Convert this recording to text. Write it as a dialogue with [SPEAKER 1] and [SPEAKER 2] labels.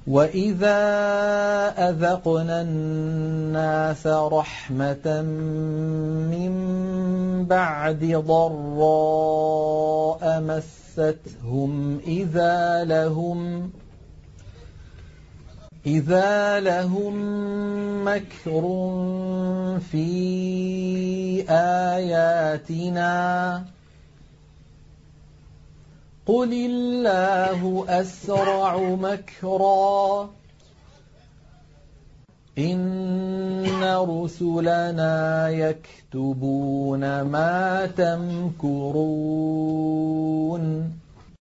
[SPEAKER 1] وَإِذَا أَذَقْنَا النَّاسَ رَحْمَةً مِّن بَعْدِ ضَرَّاءَ مَسَّتْهُمْ إِذَا لَهُم مَّكْرٌ فِي آيَاتِنَا قُلِ اللَّهُ أَسْرَعُ مَكْرًا إِنَّ رُسُلَنَا يَكْتُبُونَ مَا تَمْكُرُونَ